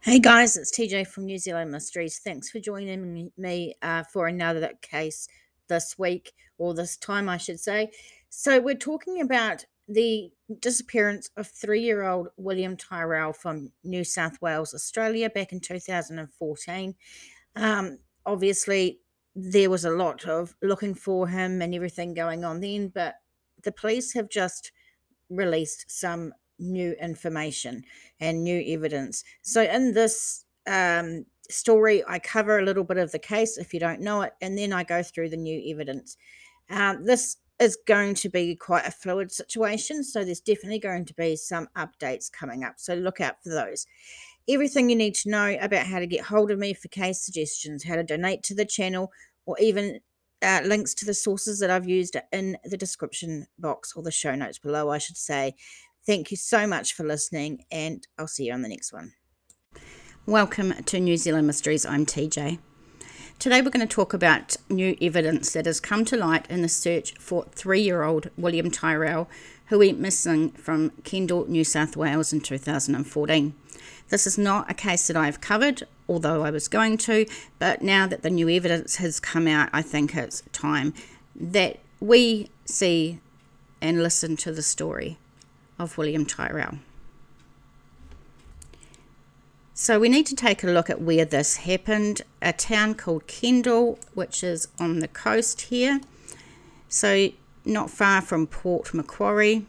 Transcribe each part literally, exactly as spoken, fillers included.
Hey guys, it's T J from New Zealand Mysteries. Thanks for joining me uh, for another case this week, or this time, I should say. So, we're talking about the disappearance of three year old William Tyrrell from New South Wales, Australia, back in two thousand fourteen. Um, obviously, there was a lot of looking for him and everything going on then, but the police have just released some new information and new evidence. So, in this um, story, I cover a little bit of the case if you don't know it, and then I go through the new evidence. Um, this is going to be quite a fluid situation, so there's definitely going to be some updates coming up. So, look out for those. Everything you need to know about how to get hold of me for case suggestions, how to donate to the channel, or even uh, links to the sources that I've used in the description box, or the show notes below, I should say. Thank you so much for listening, and I'll see you on the next one. Welcome to New Zealand Mysteries. I'm T J. Today we're going to talk about new evidence that has come to light in the search for three-year-old William Tyrrell, who went missing from Kendal, New South Wales in two thousand fourteen. This is not a case that I've covered, although I was going to, but now that the new evidence has come out, I think it's time that we see and listen to the story of William Tyrrell. So we need to take a look at where this happened. A town called Kendal, which is on the coast here, so not far from Port Macquarie.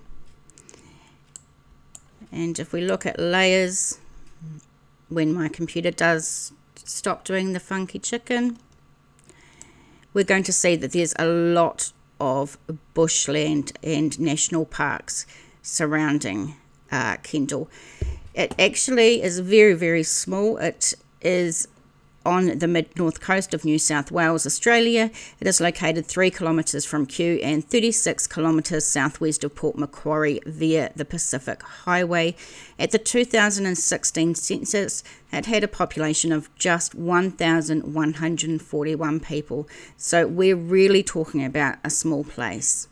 And if we look at layers, when my computer does stop doing the funky chicken, we're going to see that there's a lot of bushland and national parks surrounding uh, Kendal. It actually is very, very small. It is on the mid-north coast of New South Wales, Australia. It is located three kilometres from Kew and thirty-six kilometres southwest of Port Macquarie via the Pacific Highway. At the two thousand sixteen census, it had a population of just one thousand one hundred forty-one people. So we're really talking about a small place.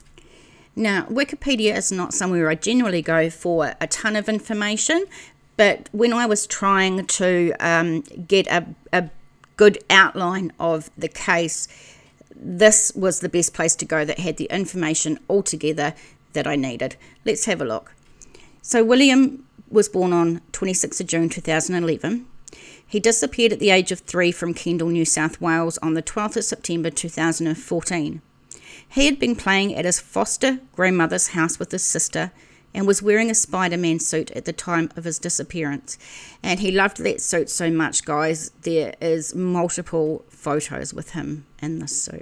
Now, Wikipedia is not somewhere I generally go for a ton of information, but when I was trying to um, get a, a good outline of the case, this was the best place to go that had the information all together that I needed. Let's have a look. So William was born on twenty-sixth of June two thousand eleven. He disappeared at the age of three from Kendal, New South Wales on the twelfth of September two thousand fourteen. He had been playing at his foster grandmother's house with his sister and was wearing a Spider-Man suit at the time of his disappearance. And he loved that suit so much, guys. There is multiple photos with him in this suit.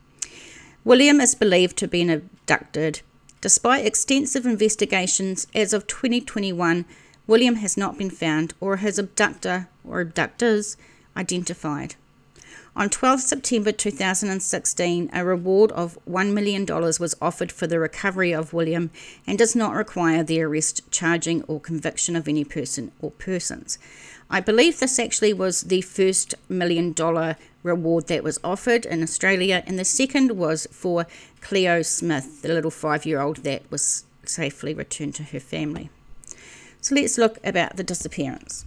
William is believed to have been abducted. Despite extensive investigations, as of twenty twenty-one, William has not been found or his abductor or abductors identified. On twelfth of September two thousand sixteen, a reward of one million dollars was offered for the recovery of William and does not require the arrest, charging, or conviction of any person or persons. I believe this actually was the first million dollar reward that was offered in Australia, and the second was for Cleo Smith, the little five-year-old that was safely returned to her family. So let's look about the disappearance.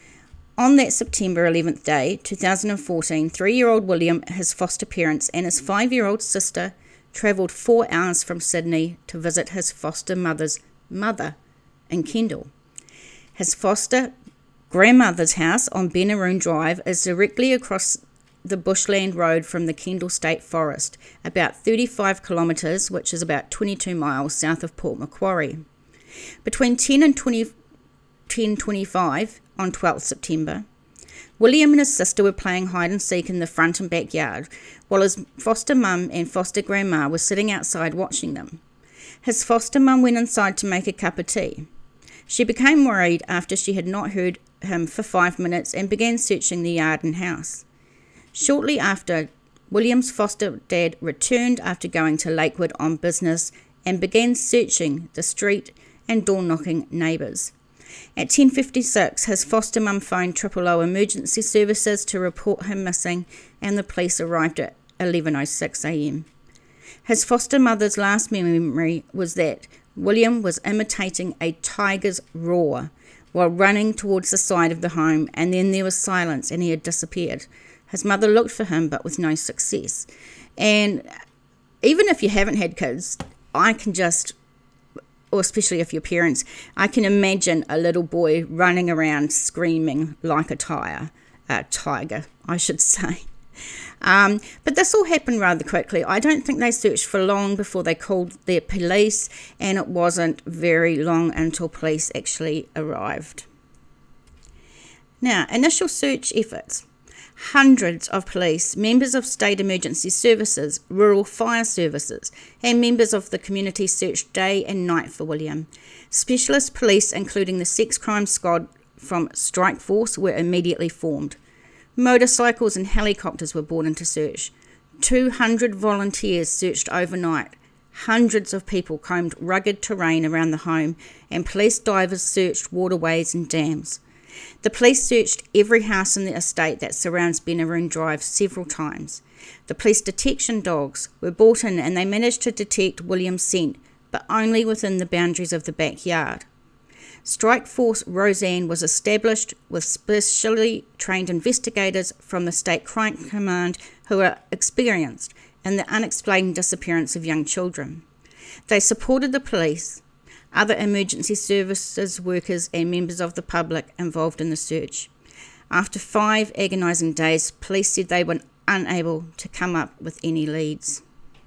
On that September eleventh day, two thousand fourteen, three-year-old William, his foster parents, and his five-year-old sister travelled four hours from Sydney to visit his foster mother's mother in Kendal. His foster grandmother's house on Benaroon Drive is directly across the bushland road from the Kendal State Forest, about thirty-five kilometres, which is about twenty-two miles south of Port Macquarie. Between ten and twenty, ten twenty-five on twelfth of September, William and his sister were playing hide and seek in the front and backyard, while his foster mum and foster grandma were sitting outside watching them. His foster mum went inside to make a cup of tea. She became worried after she had not heard him for five minutes and began searching the yard and house. Shortly after, William's foster dad returned after going to Lakewood on business and began searching the street and door-knocking neighbours. At ten fifty-six, his foster mum phoned Triple O Emergency Services to report him missing, and the police arrived at eleven oh six a m. His foster mother's last memory was that William was imitating a tiger's roar while running towards the side of the home, and then there was silence and he had disappeared. His mother looked for him, but with no success. And even if you haven't had kids, I can just, or especially if you're parents, I can imagine a little boy running around screaming like a tire, a tiger, I should say. Um, but this all happened rather quickly. I don't think they searched for long before they called their police, and it wasn't very long until police actually arrived. Now, initial search efforts. Hundreds of police, members of state emergency services, rural fire services, and members of the community searched day and night for William. Specialist police, including the sex crime squad from Strike Force, were immediately formed. Motorcycles and helicopters were brought into search. two hundred volunteers searched overnight. Hundreds of people combed rugged terrain around the home, and police divers searched waterways and dams. The police searched every house in the estate that surrounds Benaroon Drive several times. The police detection dogs were brought in, and they managed to detect William's scent, but only within the boundaries of the backyard. Strike Force Roseanne was established with specially trained investigators from the State Crime Command who are experienced in the unexplained disappearance of young children. They supported the police, other emergency services workers and members of the public involved in the search. After five agonising days, police said they were unable to come up with any leads.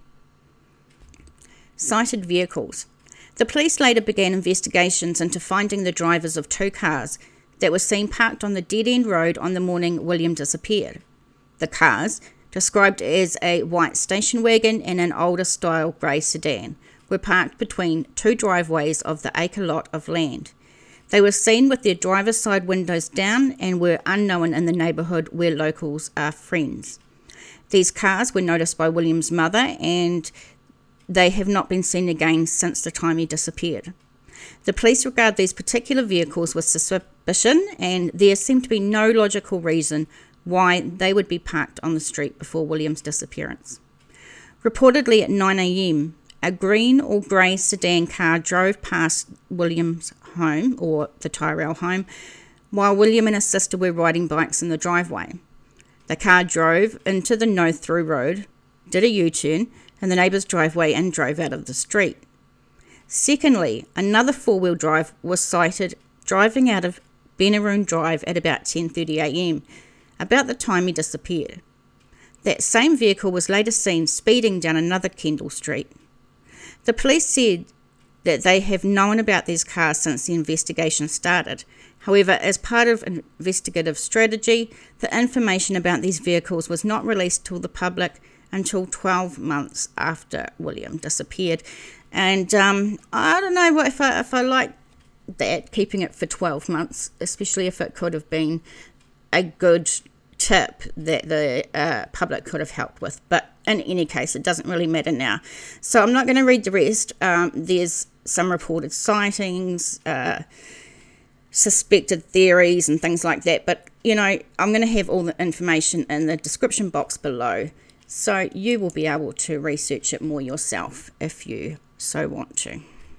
Sighted vehicles. The police later began investigations into finding the drivers of two cars that were seen parked on the dead-end road on the morning William disappeared. The cars, described as a white station wagon and an older-style grey sedan, were parked between two driveways of the acre lot of land. They were seen with their driver's side windows down and were unknown in the neighbourhood where locals are friends. These cars were noticed by William's mother, and they have not been seen again since the time he disappeared. The police regard these particular vehicles with suspicion, and there seemed to be no logical reason why they would be parked on the street before William's disappearance. Reportedly at nine a.m, a green or grey sedan car drove past William's home, or the Tyrrell home, while William and his sister were riding bikes in the driveway. The car drove into the no-through road, did a U-turn, in the neighbour's driveway and drove out of the street. Secondly, another four-wheel drive was sighted driving out of Benaroon Drive at about ten thirty a.m, about the time he disappeared. That same vehicle was later seen speeding down another Kendall Street. The police said that they have known about these cars since the investigation started. However, as part of investigative strategy, the information about these vehicles was not released to the public until twelve months after William disappeared. And um, I don't know if I, if I like that, keeping it for twelve months, especially if it could have been a good tip that the uh, public could have helped with. But in any case, it doesn't really matter now. So I'm not going to read the rest. Um, there's some reported sightings, uh, suspected theories and things like that. But, you know, I'm going to have all the information in the description box below, so you will be able to research it more yourself if you so want to.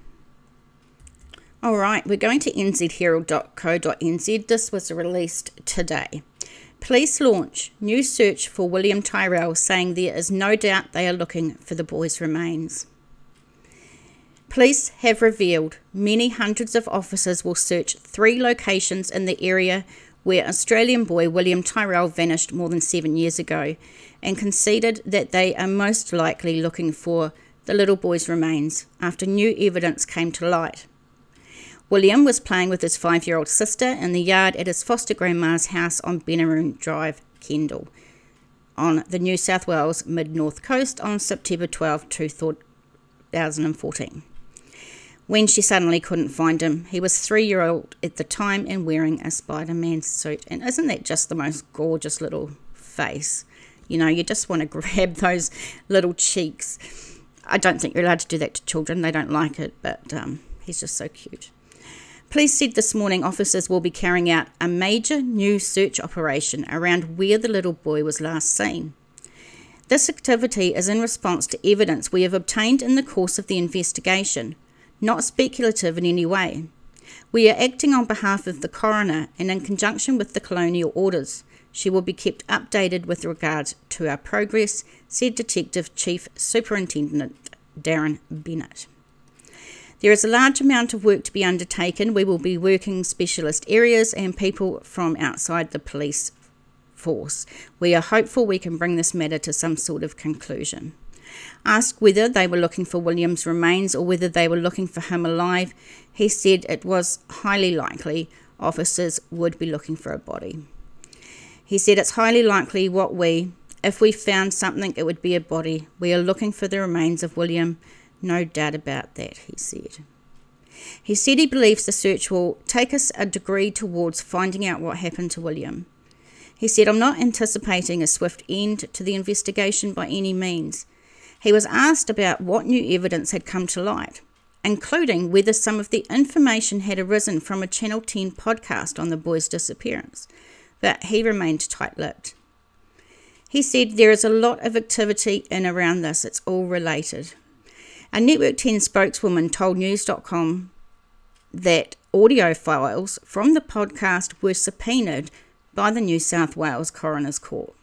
All right, we're going to n z herald dot co dot n z. This was released today. Police launch new search for William Tyrrell, saying there is no doubt they are looking for the boy's remains. Police have revealed many hundreds of officers will search three locations in the area where Australian boy William Tyrrell vanished more than seven years ago, and conceded that they are most likely looking for the little boy's remains after new evidence came to light. William was playing with his five-year-old sister in the yard at his foster grandma's house on Benaroon Drive, Kendall, on the New South Wales mid-north coast on September twelfth, two thousand fourteen. When she suddenly couldn't find him, he was three-year-old at the time and wearing a Spider-Man suit. And isn't that just the most gorgeous little face? You know, you just want to grab those little cheeks. I don't think you're allowed to do that to children. They don't like it, but um, he's just so cute. Police said this morning officers will be carrying out a major new search operation around where the little boy was last seen. This activity is in response to evidence we have obtained in the course of the investigation, not speculative in any way. We are acting on behalf of the coroner and in conjunction with the colonial orders. She will be kept updated with regard to our progress, said Detective Chief Superintendent Darren Bennett. There is a large amount of work to be undertaken. We will be working specialist areas and people from outside the police force. We are hopeful we can bring this matter to some sort of conclusion. Asked whether they were looking for William's remains or whether they were looking for him alive, he said it was highly likely officers would be looking for a body. He said it's highly likely what we, if we found something, it would be a body. We are looking for the remains of William, no doubt about that, he said. He said he believes the search will take us a degree towards finding out what happened to William. He said, I'm not anticipating a swift end to the investigation by any means. He was asked about what new evidence had come to light, including whether some of the information had arisen from a Channel ten podcast on the boy's disappearance, but he remained tight-lipped. He said, there is a lot of activity in around this, it's all related. A Network ten spokeswoman told news dot com that audio files from the podcast were subpoenaed by the New South Wales Coroner's Court.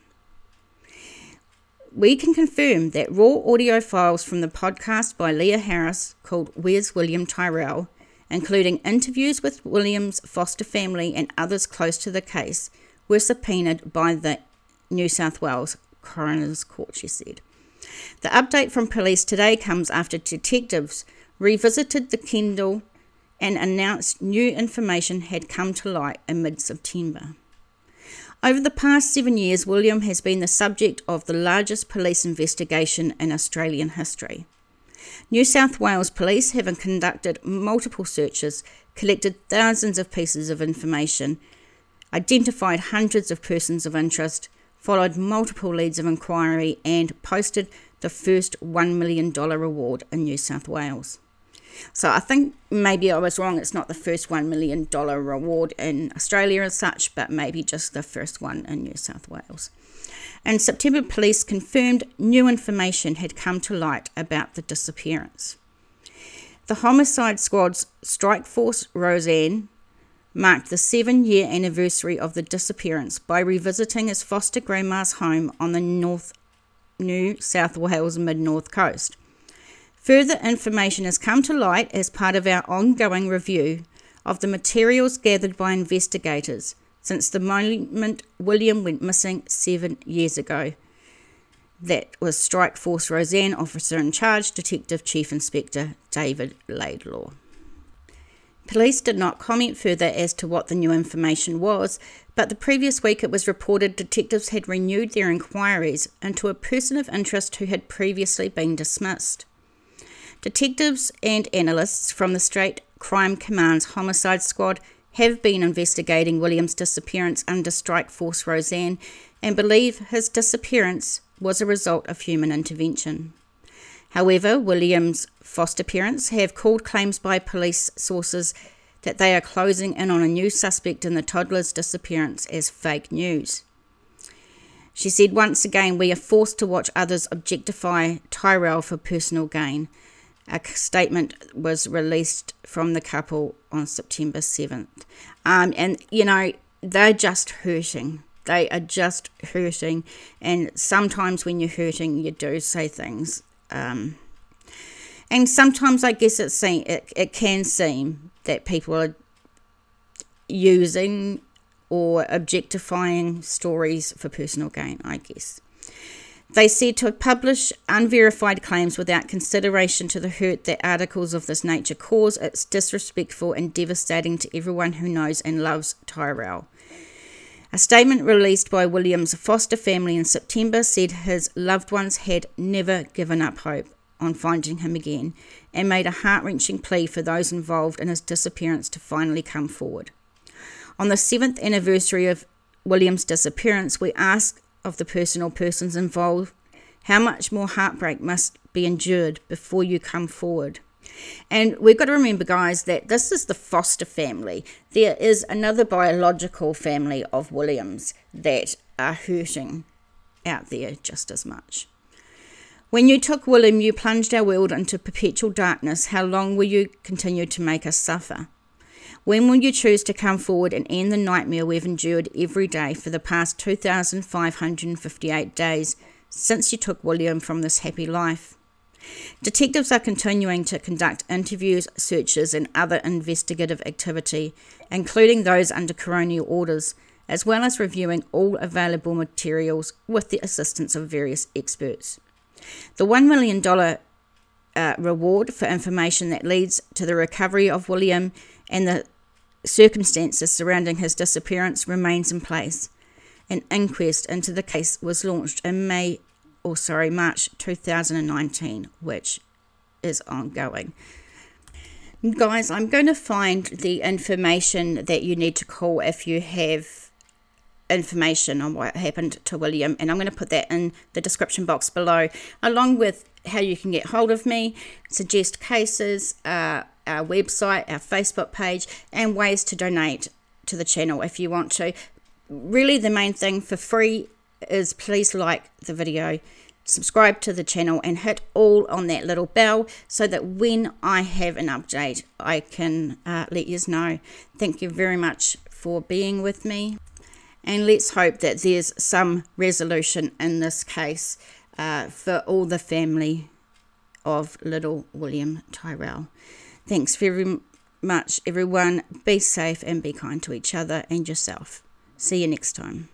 We can confirm that raw audio files from the podcast by Leah Harris called Where's William Tyrrell, including interviews with William's foster family and others close to the case, were subpoenaed by the New South Wales Coroner's Court, she said. The update from police today comes after detectives revisited the Kendall and announced new information had come to light in mid-September. Over the past seven years, William has been the subject of the largest police investigation in Australian history. New South Wales Police have conducted multiple searches, collected thousands of pieces of information, identified hundreds of persons of interest, followed multiple leads of inquiry, and posted the first one million dollars reward in New South Wales. So I think maybe I was wrong. It's not the first one million dollars reward in Australia as such, but maybe just the first one in New South Wales. In September, police confirmed new information had come to light about the disappearance. The Homicide Squad's Strike Force Roseanne marked the seven-year anniversary of the disappearance by revisiting his foster grandma's home on the North New South Wales mid-north coast. Further information has come to light as part of our ongoing review of the materials gathered by investigators since the moment William went missing seven years ago. That was Strike Force Roseanne Officer in Charge, Detective Chief Inspector David Laidlaw. Police did not comment further as to what the new information was, but the previous week it was reported detectives had renewed their inquiries into a person of interest who had previously been dismissed. Detectives and analysts from the State Crime Command's Homicide Squad have been investigating William's disappearance under Strike Force Roseanne and believe his disappearance was a result of human intervention. However, William's foster parents have called claims by police sources that they are closing in on a new suspect in the toddler's disappearance as fake news. She said, once again, we are forced to watch others objectify Tyrrell for personal gain. A statement was released from the couple on September seventh. Um, and, you know, they're just hurting. They are just hurting. And sometimes when you're hurting, you do say things. Um, and sometimes I guess it, seem, it, it can seem that people are using or objectifying stories for personal gain, I guess. They said to publish unverified claims without consideration to the hurt that articles of this nature cause, it's disrespectful and devastating to everyone who knows and loves Tyrrell. A statement released by William's foster family in September said his loved ones had never given up hope on finding him again and made a heart-wrenching plea for those involved in his disappearance to finally come forward. On the seventh anniversary of William's disappearance, we asked of the person or persons involved, how much more heartbreak must be endured before you come forward? And we've got to remember, guys, that this is the foster family. There is another biological family of Williams that are hurting out there just as much. When you took William, you plunged our world into perpetual darkness. How long will you continue to make us suffer? When will you choose to come forward and end the nightmare we've endured every day for the past two thousand five hundred fifty-eight days since you took William from this happy life? Detectives are continuing to conduct interviews, searches and other investigative activity, including those under coronial orders, as well as reviewing all available materials with the assistance of various experts. The one million dollars uh, reward for information that leads to the recovery of William and the circumstances surrounding his disappearance remains in place. An inquest into the case was launched in May or sorry, March two thousand nineteen, which is ongoing. Guys, I'm going to find the information that you need to call if you have information on what happened to William, and I'm going to put that in the description box below, along with how you can get hold of me, suggest cases, uh, our website, our Facebook page, and ways to donate to the channel if you want to. Really, the main thing for free is please like the video, subscribe to the channel and hit all on that little bell so that when I have an update I can uh, let you know. Thank you very much for being with me, and let's hope that there's some resolution in this case uh, for all the family of little William Tyrrell. Thanks very much everyone. Be safe and be kind to each other and yourself. See you next time.